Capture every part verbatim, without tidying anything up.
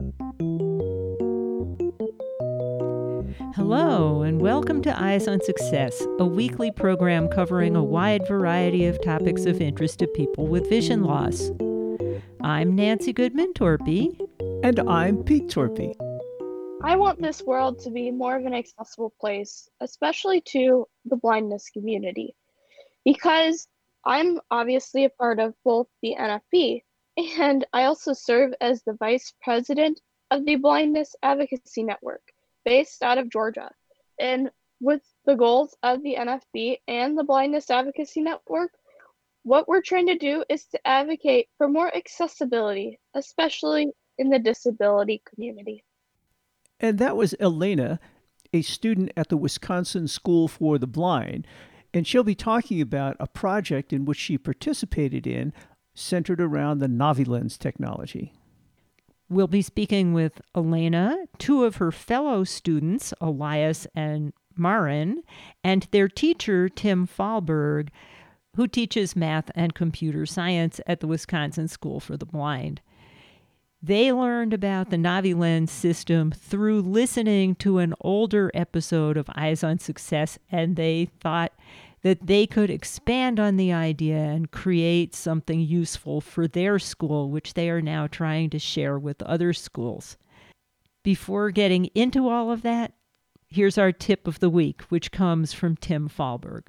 Hello, and welcome to Eyes on Success, a weekly program covering a wide variety of topics of interest to people with vision loss. I'm Nancy Goodman Torpy. And I'm Pete Torpy. I want this world to be more of an accessible place, especially to the blindness community, because I'm obviously a part of both the N F B and I also serve as the vice president of the Blindness Advocacy Network, based out of Georgia. And with the goals of the N F B and the Blindness Advocacy Network, what we're trying to do is to advocate for more accessibility, especially in the disability community. And that was Elena, a student at the Wisconsin School for the Blind, and she'll be talking about a project in which she participated in centered around the NaviLens technology. We'll be speaking with Elena, two of her fellow students, Elias and Marin, and their teacher, Tim Fahlberg, who teaches math and computer science at the Wisconsin School for the Blind. They learned about the NaviLens system through listening to an older episode of Eyes on Success, and they thought that they could expand on the idea and create something useful for their school, which they are now trying to share with other schools. Before getting into all of that, here's our tip of the week, which comes from Tim Fahlberg.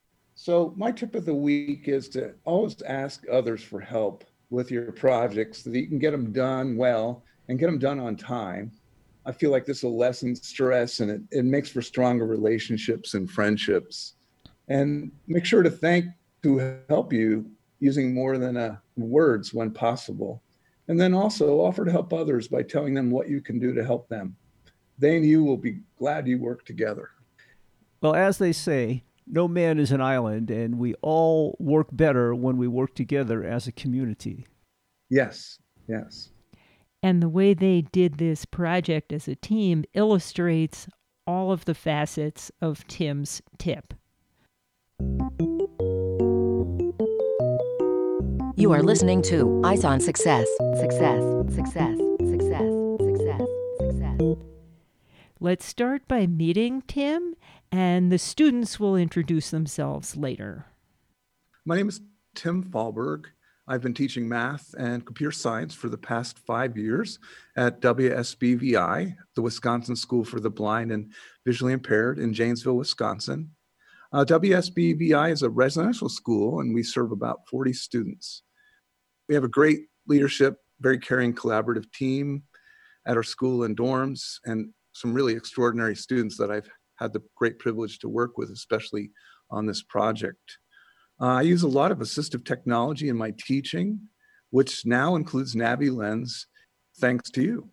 So my tip of the week is to always ask others for help with your projects so that you can get them done well and get them done on time. I feel like this will lessen stress, and it, it makes for stronger relationships and friendships. And make sure to thank who help you using more than uh, words when possible. And then also offer to help others by telling them what you can do to help them. They and you will be glad you work together. Well, as they say, no man is an island, and we all work better when we work together as a community. Yes, yes. And the way they did this project as a team illustrates all of the facets of Tim's tip. You are listening to Eyes on Success. Success, success, success, success, success. Let's start by meeting Tim, and the students will introduce themselves later. My name is Tim Fahlberg. I've been teaching math and computer science for the past five years at W S B V I, the Wisconsin School for the Blind and Visually Impaired in Janesville, Wisconsin. Uh, W S B V I is a residential school, and we serve about forty students. We have a great leadership, very caring, collaborative team at our school and dorms, and some really extraordinary students that I've had the great privilege to work with, especially on this project. Uh, I use a lot of assistive technology in my teaching, which now includes NaviLens, thanks to you.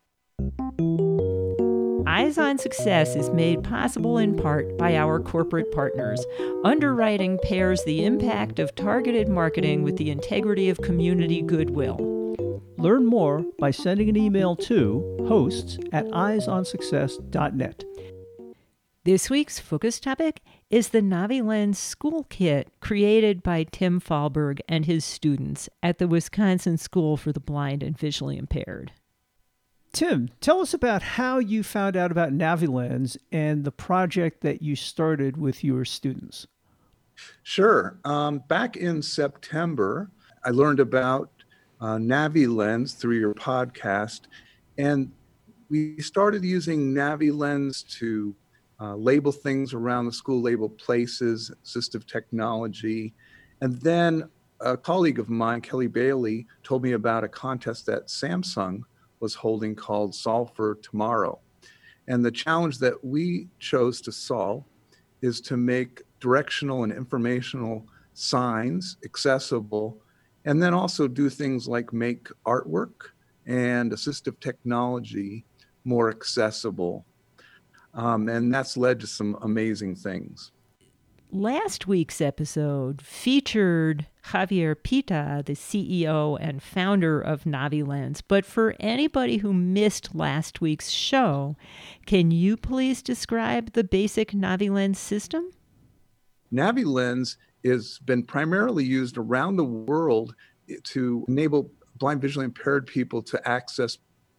Eyes on Success is made possible in part by our corporate partners. Underwriting pairs the impact of targeted marketing with the integrity of community goodwill. Learn more by sending an email to hosts at eyes on success dot net. This week's focus topic is the NaviLens School Kit created by Tim Fahlberg and his students at the Wisconsin School for the Blind and Visually Impaired. Tim, tell us about how you found out about NaviLens and the project that you started with your students. Sure. Um, back in September, I learned about uh, NaviLens through your podcast, and we started using NaviLens to uh, label things around the school, label places, assistive technology. And then a colleague of mine, Kelly Bailey, told me about a contest that Samsung was holding called Solve for Tomorrow. And the challenge that we chose to solve is to make directional and informational signs accessible, and then also do things like make artwork and assistive technology more accessible. Um, and that's led to some amazing things. Last week's episode featured Javier Pita, the C E O and founder of NaviLens. But for anybody who missed last week's show, can you please describe the basic NaviLens system? NaviLens has been primarily used around the world to enable blind visually impaired people to access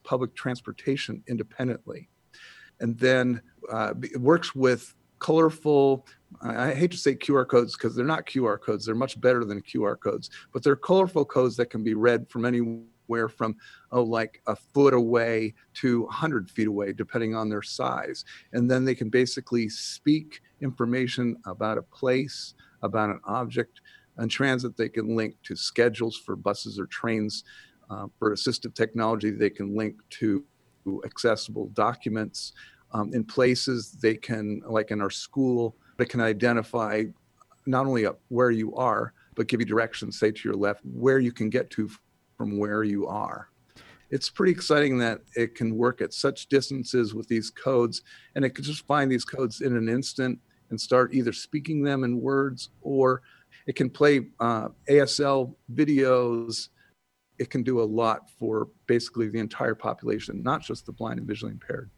public transportation independently. And then uh, it works with colorful, I hate to say Q R codes because they're not Q R codes. They're much better than Q R codes, but they're colorful codes that can be read from anywhere from, oh, like a foot away to one hundred feet away, depending on their size. And then they can basically speak information about a place, about an object. And transit, they can link to schedules for buses or trains. Uh, for assistive technology, they can link to accessible documents. Um, in places they can, like in our school, they can identify not only up where you are, but give you directions, say to your left, where you can get to from where you are. It's pretty exciting that it can work at such distances with these codes, and it can just find these codes in an instant and start either speaking them in words, or it can play uh, A S L videos. It can do a lot for basically the entire population, not just the blind and visually impaired.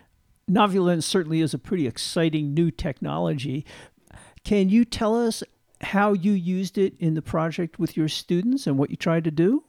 NaviLens certainly is a pretty exciting new technology. Can you tell us how you used it in the project with your students and what you tried to do?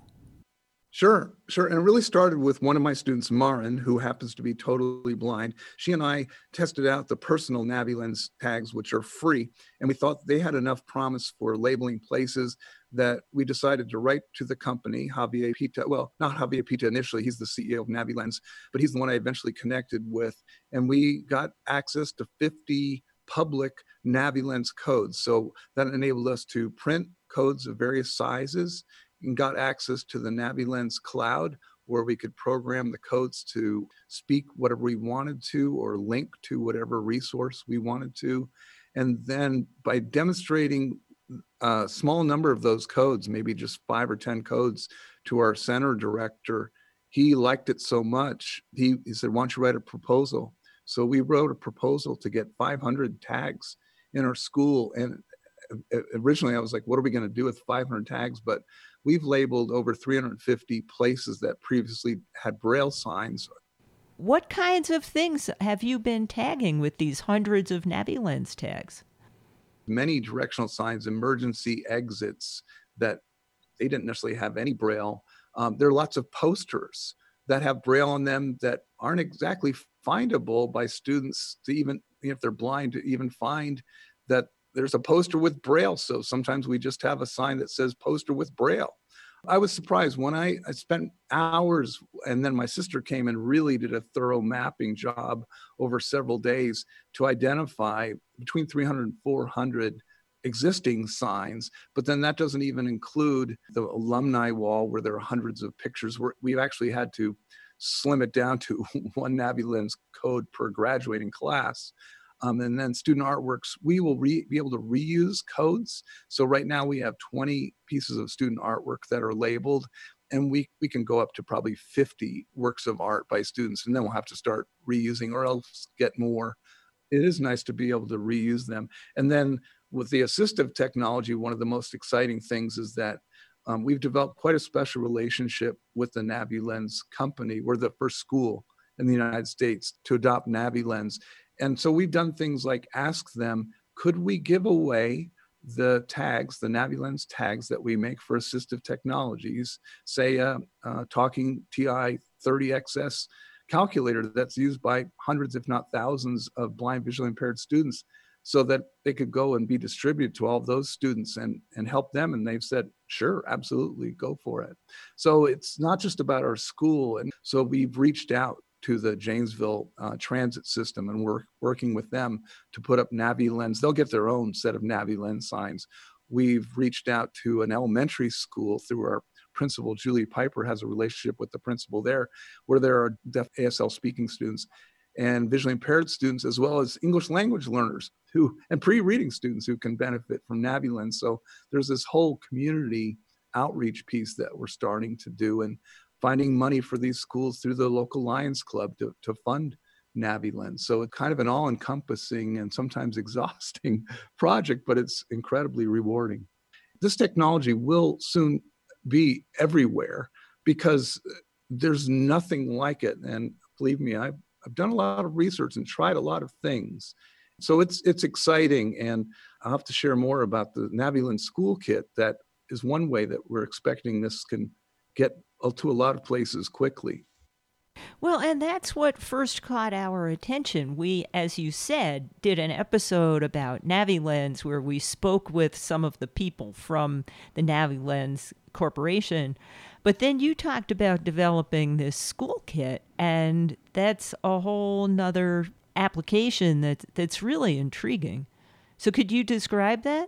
Sure, sure. And it really started with one of my students, Marin, who happens to be totally blind. She and I tested out the personal NaviLens tags, which are free. And we thought they had enough promise for labeling places that we decided to write to the company, Javier Pita. Well, not Javier Pita initially, he's the C E O of NaviLens, but he's the one I eventually connected with. And we got access to fifty public NaviLens codes. So that enabled us to print codes of various sizes and got access to the NaviLens cloud, where we could program the codes to speak whatever we wanted to or link to whatever resource we wanted to. And then by demonstrating a small number of those codes, maybe just five or ten codes, to our center director, he liked it so much, he, he said, why don't you write a proposal? So we wrote a proposal to get five hundred tags in our school. And originally I was like, what are we going to do with five hundred tags? But we've labeled over three hundred fifty places that previously had Braille signs. What kinds of things have you been tagging with these hundreds of NaviLens tags? Many directional signs, emergency exits that they didn't necessarily have any Braille. Um, there are lots of posters that have Braille on them that aren't exactly findable by students to even, if they're blind, to even find that there's a poster with Braille. So sometimes we just have a sign that says poster with Braille. I was surprised when I, I spent hours, and then my sister came and really did a thorough mapping job over several days to identify between three hundred and four hundred existing signs. But then that doesn't even include the alumni wall where there are hundreds of pictures. Where we've actually had to slim it down to one NaviLens code per graduating class. Um, and then student artworks, we will re- be able to reuse codes. So right now we have twenty pieces of student artwork that are labeled, and we, we can go up to probably fifty works of art by students, and then we'll have to start reusing or else get more. It is nice to be able to reuse them. And then with the assistive technology, one of the most exciting things is that um, we've developed quite a special relationship with the NaviLens company. We're the first school in the United States to adopt NaviLens. And so we've done things like ask them, could we give away the tags, the NaviLens tags that we make for assistive technologies, say a uh, uh, talking T I thirty X S calculator that's used by hundreds, if not thousands, of blind visually impaired students, so that they could go and be distributed to all of those students and, and help them. And they've said, sure, absolutely, go for it. So it's not just about our school. And so we've reached out to the Janesville uh, transit system, and we're working with them to put up NaviLens. They'll get their own set of NaviLens signs. We've reached out to an elementary school through our principal. Julie Piper has a relationship with the principal there, where there are deaf A S L speaking students and visually impaired students, as well as English language learners who and pre-reading students who can benefit from NaviLens. So there's this whole community outreach piece that we're starting to do, and finding money for these schools through the local Lions Club to, to fund NaviLens. So it's kind of an all-encompassing and sometimes exhausting project, but it's incredibly rewarding. This technology will soon be everywhere because there's nothing like it. And believe me, I've, I've done a lot of research and tried a lot of things. So it's it's exciting, and I'll have to share more about the NaviLens School Kit. That is one way that we're expecting this can get to a lot of places quickly. Well, and that's what first caught our attention. We, as you said, did an episode about NaviLens where we spoke with some of the people from the NaviLens Corporation. But then you talked about developing this school kit, and that's a whole nother application that, that's really intriguing. So could you describe that?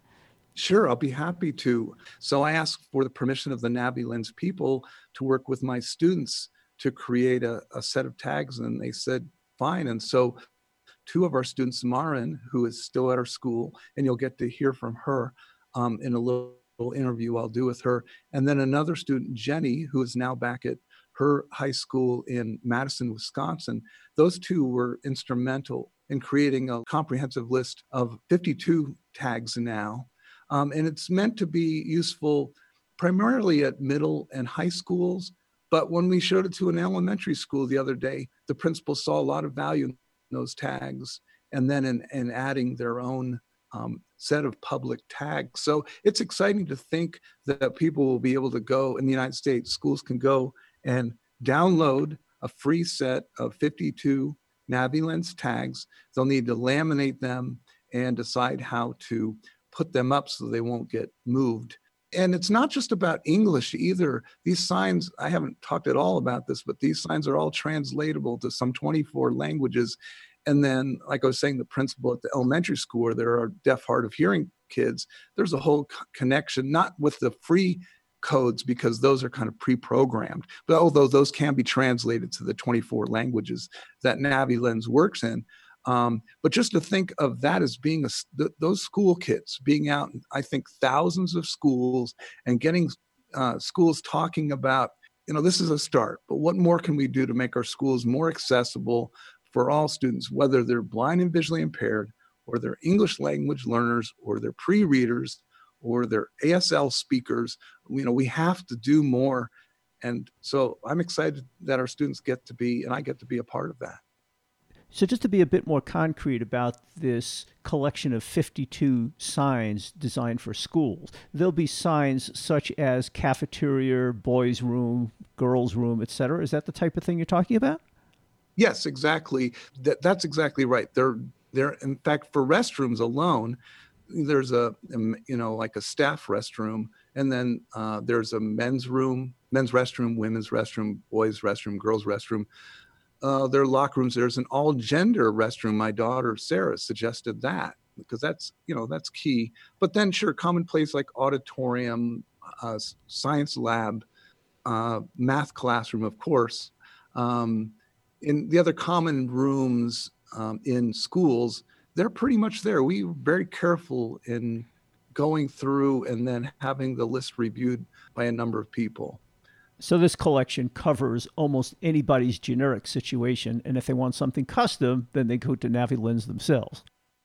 Sure, I'll be happy to. So I asked for the permission of the NaviLens people to work with my students to create a, a set of tags, and they said, fine. And so two of our students, Marin, who is still at our school, and you'll get to hear from her um, in a little interview I'll do with her. And then another student, Jenny, who is now back at her high school in Madison, Wisconsin. Those two were instrumental in creating a comprehensive list of fifty-two tags now. Um, and it's meant to be useful primarily at middle and high schools. But when we showed it to an elementary school the other day, the principal saw a lot of value in those tags, and then in, in adding their own um, set of public tags. So it's exciting to think that people will be able to go in the United States, schools can go and download a free set of fifty-two NaviLens tags. They'll need to laminate them and decide how to put them up so they won't get moved. And it's not just about English either. These signs, I haven't talked at all about this, but these signs are all translatable to some twenty-four languages. And then, like I was saying, the principal at the elementary school where there are deaf, hard of hearing kids, there's a whole co- connection, not with the free codes because those are kind of pre-programmed, but although those can be translated to the twenty-four languages that NaviLens works in. Um, but just to think of that as being a, th- those school kids being out, in, I think, thousands of schools and getting uh, schools talking about, you know, this is a start, but what more can we do to make our schools more accessible for all students, whether they're blind and visually impaired, or they're English language learners, or they're pre-readers, or they're A S L speakers. You know, we have to do more. And so I'm excited that our students get to be, and I get to be a part of that. So just to be a bit more concrete about this collection of fifty-two signs designed for schools, there'll be signs such as cafeteria, boys' room, girls' room, et cetera. Is that the type of thing you're talking about? Yes, exactly. That, that's exactly right. They're, they're, in fact, for restrooms alone, there's a, you know, like a staff restroom, and then uh, there's a men's room, men's restroom, women's restroom, boys' restroom, girls' restroom. Uh, there are locker rooms. There's an all-gender restroom. My daughter, Sarah, suggested that because that's, you know, that's key. But then, sure, commonplace like auditorium, uh, science lab, uh, math classroom, of course. Um, in the other common rooms um, in schools, they're pretty much there. We were very careful in going through and then having the list reviewed by a number of people. So this collection covers almost anybody's generic situation, and if they want something custom, then they go to NaviLens themselves.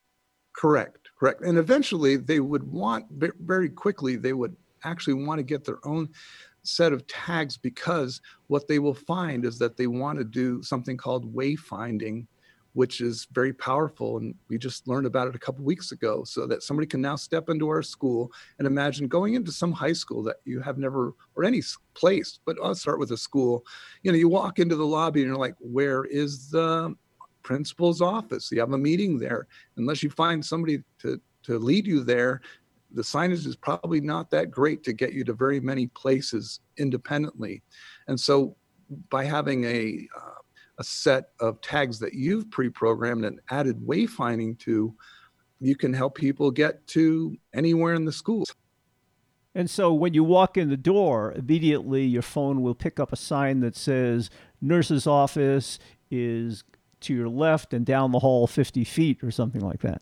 Correct, correct. And eventually they would want, very quickly, they would actually want to get their own set of tags, because what they will find is that they want to do something called wayfinding, which is very powerful. And we just learned about it a couple weeks ago, so that somebody can now step into our school and imagine going into some high school that you have never, or any place, but I'll start with a school. You know, you walk into the lobby and you're like, where is the principal's office? You have a meeting there. Unless you find somebody to, to lead you there, the signage is probably not that great to get you to very many places independently. And so by having a, uh, a set of tags that you've pre-programmed and added wayfinding to, you can help people get to anywhere in the school. And so when you walk in the door, immediately your phone will pick up a sign that says nurse's office is to your left and down the hall fifty feet or something like that.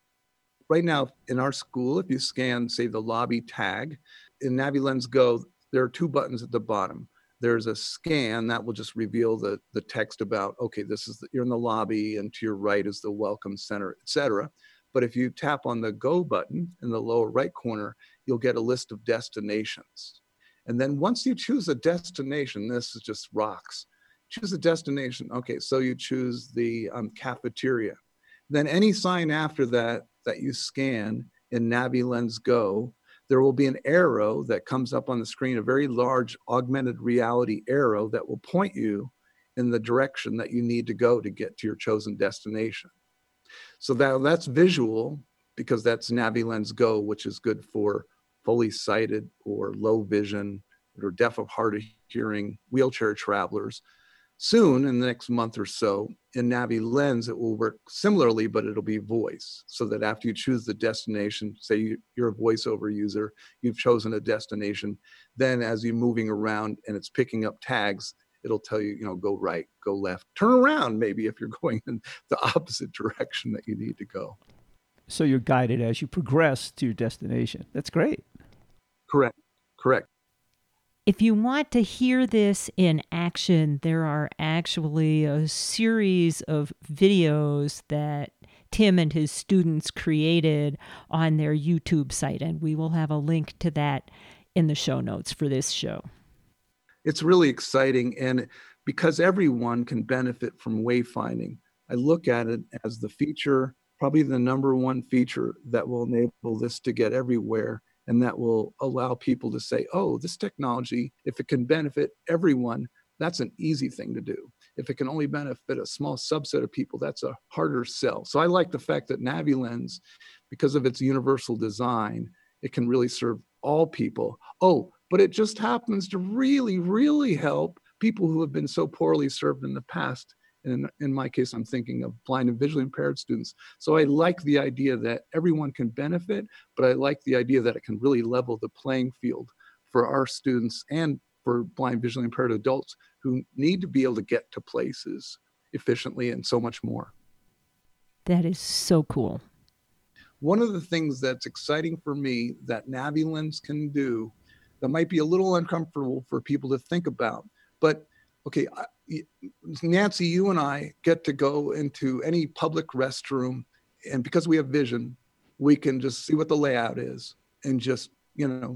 Right now in our school, if you scan, say, the lobby tag, in NaviLens Go, there are two buttons at the bottom. There's a scan that will just reveal the, the text about, okay, this is the, you're in the lobby, and to your right is the welcome center, et cetera. But if you tap on the Go button in the lower right corner, you'll get a list of destinations. And then once you choose a destination, this is just rocks. Choose a destination. Okay, so you choose the um, cafeteria. Then any sign after that that you scan in NaviLens Go, there will be an arrow that comes up on the screen, a very large augmented reality arrow that will point you in the direction that you need to go to get to your chosen destination. So that, that's visual, because that's NaviLens Go, which is good for fully sighted or low vision or deaf of hard of hearing wheelchair travelers. Soon, in the next month or so, in NaviLens, it will work similarly, but it'll be voice. So that after you choose the destination, say you, you're a voiceover user, you've chosen a destination, then as you're moving around and it's picking up tags, it'll tell you, you know, go right, go left, turn around maybe if you're going in the opposite direction that you need to go. So you're guided as you progress to your destination. That's great. Correct, correct. If you want to hear this in action, there are actually a series of videos that Tim and his students created on their YouTube site, and we will have a link to that in the show notes for this show. It's really exciting, and because everyone can benefit from wayfinding, I look at it as the feature, probably the number one feature that will enable this to get everywhere, and that will allow people to say, oh, this technology, if it can benefit everyone, that's an easy thing to do. If it can only benefit a small subset of people, that's a harder sell. So I like the fact that NaviLens, because of its universal design, it can really serve all people. Oh, but it just happens to really, really help people who have been so poorly served in the past. And in, in my case, I'm thinking of blind and visually impaired students. So I like the idea that everyone can benefit, but I like the idea that it can really level the playing field for our students and for blind, visually impaired adults who need to be able to get to places efficiently and so much more. That is so cool. One of the things that's exciting for me that NaviLens can do that might be a little uncomfortable for people to think about, but okay, Nancy, you and I get to go into any public restroom, and because we have vision, we can just see what the layout is and just, you know,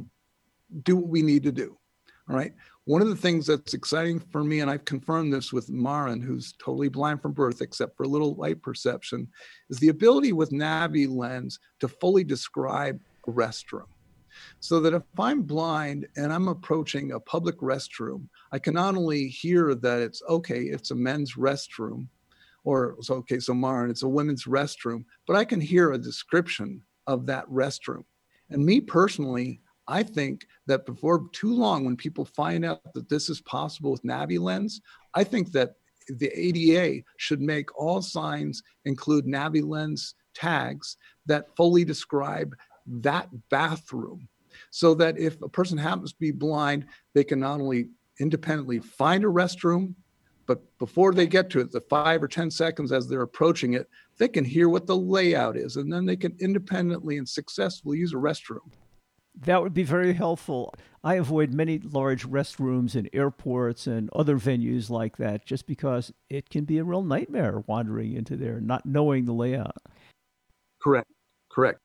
do what we need to do. All right. One of the things that's exciting for me, and I've confirmed this with Marin, who's totally blind from birth, except for a little light perception, is the ability with NaviLens to fully describe a restroom. So that if I'm blind and I'm approaching a public restroom, I can not only hear that it's okay, it's a men's restroom, or it's okay, so Marin, it's a women's restroom, but I can hear a description of that restroom. And me personally, I think that before too long, when people find out that this is possible with NaviLens, I think that the A D A should make all signs include NaviLens tags that fully describe that bathroom, so that if a person happens to be blind, they can not only independently find a restroom, but before they get to it, the five or ten seconds as they're approaching it, they can hear what the layout is, and then they can independently and successfully use a restroom. That would be very helpful. I avoid many large restrooms in airports and other venues like that just because it can be a real nightmare wandering into there, not knowing the layout. Correct, correct.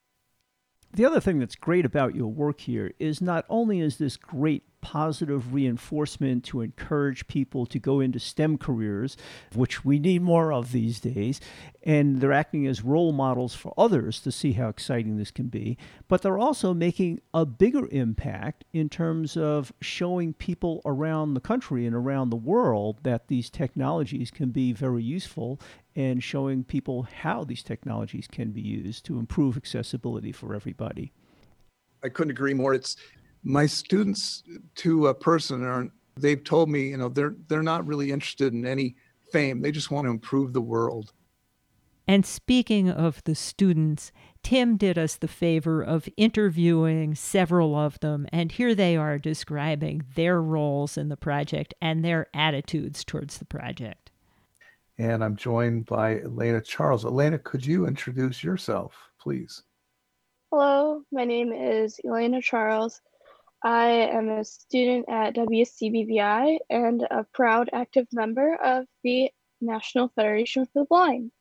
The other thing that's great about your work here is not only is this great positive reinforcement to encourage people to go into STEM careers, which we need more of these days, and they're acting as role models for others to see how exciting this can be, but they're also making a bigger impact in terms of showing people around the country and around the world that these technologies can be very useful, and showing people how these technologies can be used to improve accessibility for everybody. I couldn't agree more. It's my students to a person are, they've told me, you know, they're they're not really interested in any fame. They just want to improve the world. And speaking of the students, Tim did us the favor of interviewing several of them, and here they are describing their roles in the project and their attitudes towards the project. And I'm joined by Elena Charles. Elena, could you introduce yourself, please? Hello, my name is Elena Charles. I am a student at W C B V I and a proud active member of the National Federation for the Blind.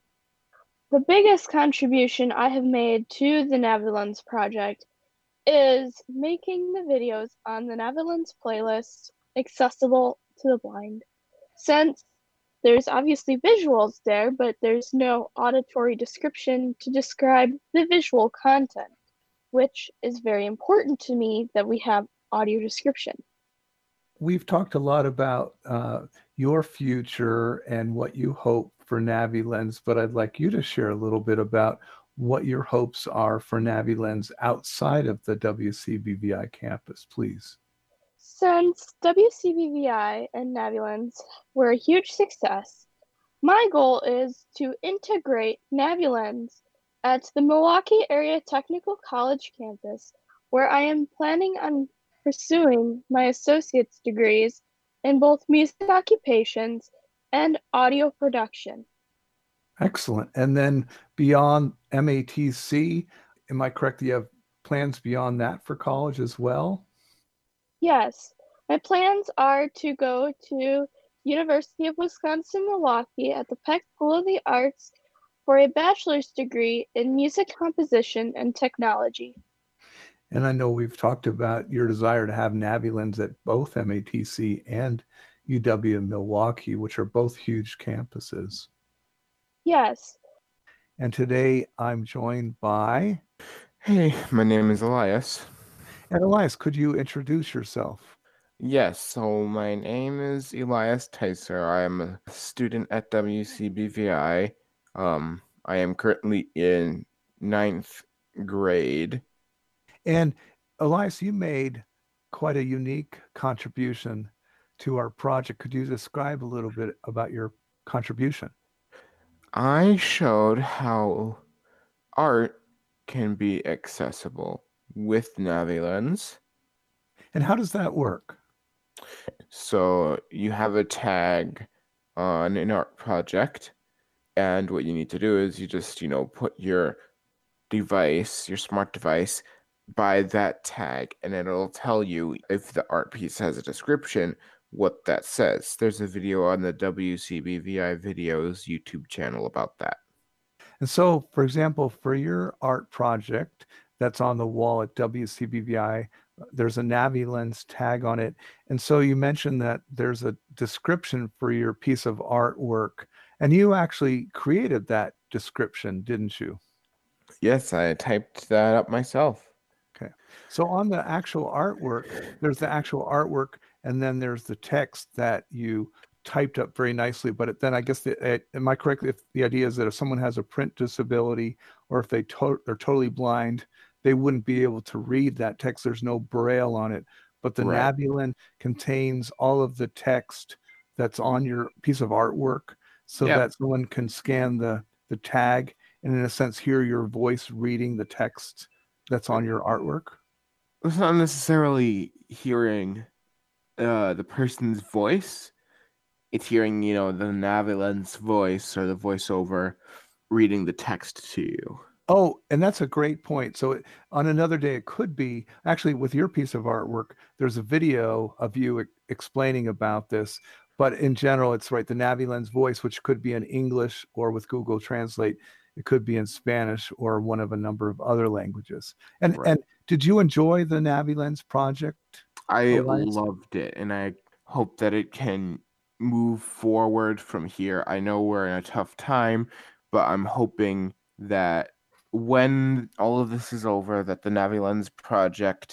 The biggest contribution I have made to the NaviLens project is making the videos on the NaviLens playlist accessible to the blind. Since there's obviously visuals there, but there's no auditory description to describe the visual content, which is very important to me that we have audio description. we've talked a lot about uh, your future and what you hope for NaviLens, but I'd like you to share a little bit about what your hopes are for NaviLens outside of the W C B V I campus, please. Since W C B V I and NaviLens were a huge success, my goal is to integrate NaviLens at the Milwaukee Area Technical College campus, where I am planning on pursuing my associate's degrees in both music occupations and audio production. Excellent. And then beyond M A T C, am I correct? You have plans beyond that for college as well? Yes, my plans are to go to University of Wisconsin-Milwaukee at the Peck School of the Arts for a bachelor's degree in music composition and technology. And I know we've talked about your desire to have NaviLens at both M A T C and U W Milwaukee, which are both huge campuses. Yes. And today I'm joined by... Hey, my name is Elias. And Elias, could you introduce yourself? Yes, so my name is Elias Tyser. I am a student at W C B V I. Um, I am currently in ninth grade. And Elias, you made quite a unique contribution to our project. Could you describe a little bit about your contribution? I showed how art can be accessible with NaviLens. And how does that work? So you have a tag on an art project, and what you need to do is you just, you know, put your device, your smart device, by that tag, and it'll tell you if the art piece has a description, what that says. There's a video on the W C B V I Videos YouTube channel about that. And so, for example, for your art project that's on the wall at W C B V I, there's a NaviLens tag on it. And so you mentioned that there's a description for your piece of artwork, and you actually created that description, didn't you? Yes, I typed that up myself. Okay. So on the actual artwork, there's the actual artwork, and then there's the text that you typed up very nicely. But it, then I guess, the, uh, am I correct if the idea is that if someone has a print disability or if they to- they're totally blind, they wouldn't be able to read that text. There's no braille on it. But the Right. NaviLens contains all of the text that's on your piece of artwork so Yep. that someone can scan the, the tag and in a sense hear your voice reading the text that's on your artwork. It's not necessarily hearing uh, the person's voice. It's hearing, you know, the NaviLens voice or the voiceover reading the text to you. Oh, and that's a great point. So it, on another day, it could be actually with your piece of artwork, there's a video of you e- explaining about this. But in general, it's right, the NaviLens voice, which could be in English or with Google Translate, it could be in Spanish or one of a number of other languages. And Right. and did you enjoy the NaviLens project? I Elias? loved it, and I hope that it can move forward from here. I know we're in a tough time, but I'm hoping that when all of this is over, that the NaviLens project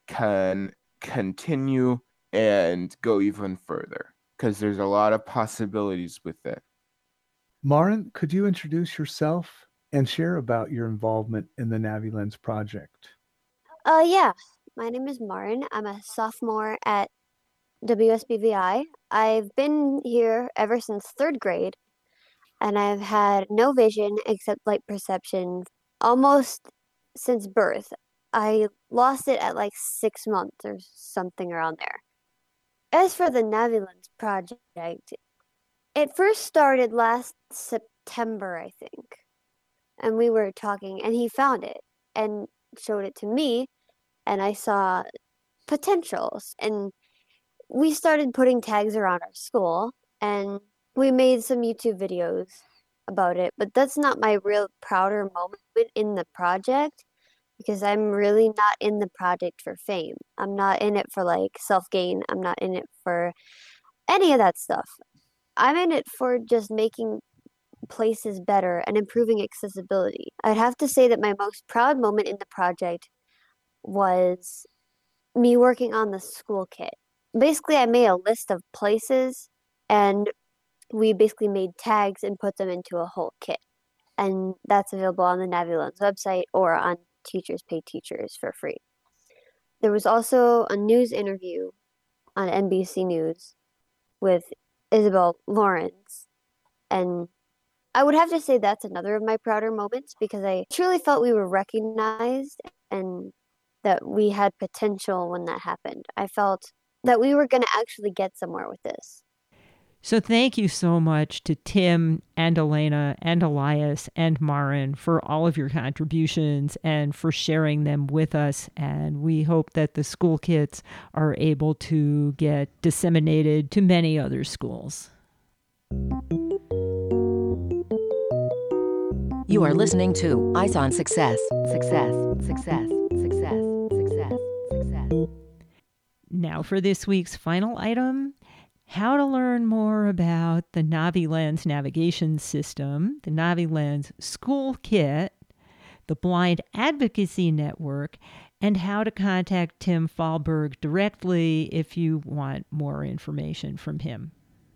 can continue and go even further, because there's a lot of possibilities with it. Marin, could you introduce yourself and share about your involvement in the NaviLens project? Uh, yeah. My name is Marin. I'm a sophomore at W S B V I. I've been here ever since third grade, and I've had no vision except light perception almost since birth. I lost it at like six months or something around there. As for the NaviLens project, it first started last September, I think. And we were talking, and he found it and showed it to me, and I saw potentials. And we started putting tags around our school, and we made some YouTube videos about it. But that's not my real prouder moment in the project, because I'm really not in the project for fame. I'm not in it for like self-gain. I'm not in it for any of that stuff. I'm in it for just making places better and improving accessibility. I'd have to say that my most proud moment in the project was me working on the school kit. basically I made a list of places, and we basically made tags and put them into a whole kit. And that's available on the NaviLens website or on Teachers Pay Teachers for free. There was also a news interview on N B C News with Isabel Lawrence. And I would have to say that's another of my prouder moments, because I truly felt we were recognized and that we had potential when that happened. I felt that we were going to actually get somewhere with this. So thank you so much to Tim and Elena and Elias and Marin for all of your contributions and for sharing them with us. And we hope that the school kits are able to get disseminated to many other schools. You are listening to Eyes on Success. Success, success, success, success, success. Now for this week's final item. How to learn more about the NaviLens navigation system, the NaviLens School Kit, the Blind Advocacy Network, and how to contact Tim Fahlberg directly if you want more information from him.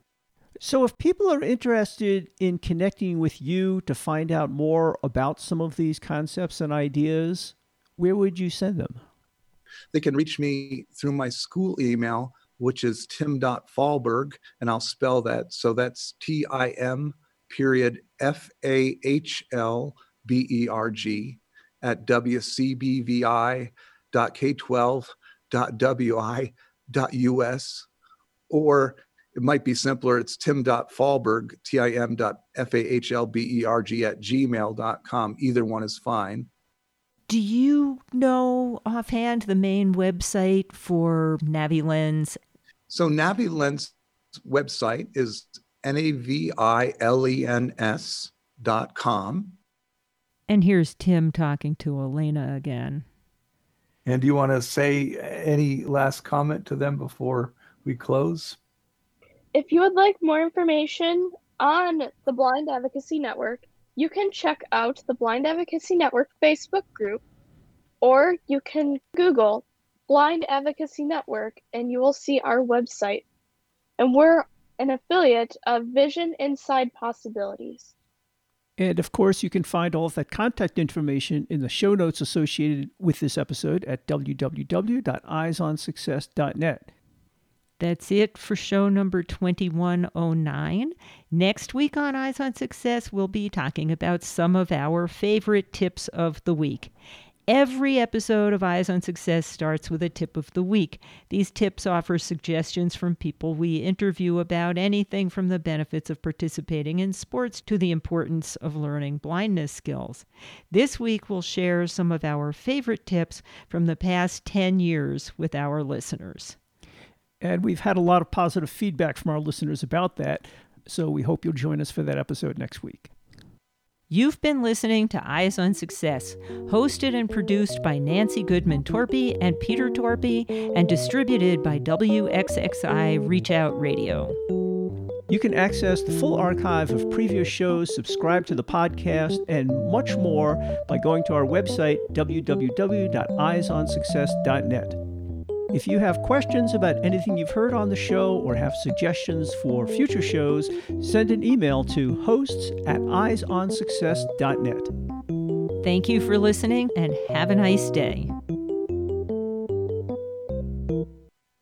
So if people are interested in connecting with you to find out more about some of these concepts and ideas, where would you send them? They can reach me through my school email, which is tim dot fahlberg, and I'll spell that. So that's T I M period F A H L B E R G at W C B V I dot K twelve dot W I dot U S. Or it might be simpler, it's tim dot fahlberg, T I M dot F A H L B E R G at gmail dot com. Either one is fine. Do you know offhand the main website for NaviLens? So NaviLens website is N A V I L E N S dot com. And here's Tim talking to Elena again. And do you want to say any last comment to them before we close? If you would like more information on the Blind Advocacy Network, you can check out the Blind Advocacy Network Facebook group, or you can Google Blind Advocacy Network and you will see our website. And we're an affiliate of Vision Inside Possibilities. And of course, you can find all of that contact information in the show notes associated with this episode at w w w dot eyes on success dot net. That's it for show number twenty-one oh nine. Next week on Eyes on Success, we'll be talking about some of our favorite tips of the week. Every episode of Eyes on Success starts with a tip of the week. These tips offer suggestions from people we interview about anything from the benefits of participating in sports to the importance of learning blindness skills. This week, we'll share some of our favorite tips from the past ten years with our listeners. And we've had a lot of positive feedback from our listeners about that, so we hope you'll join us for that episode next week. You've been listening to Eyes on Success, hosted and produced by Nancy Goodman Torpy and Peter Torpy, and distributed by W X X I Reach Out Radio. You can access the full archive of previous shows, subscribe to the podcast, and much more by going to our website, w w w dot eyes on success dot net. If you have questions about anything you've heard on the show or have suggestions for future shows, send an email to hosts at eyes on success dot net. Thank you for listening and have a nice day.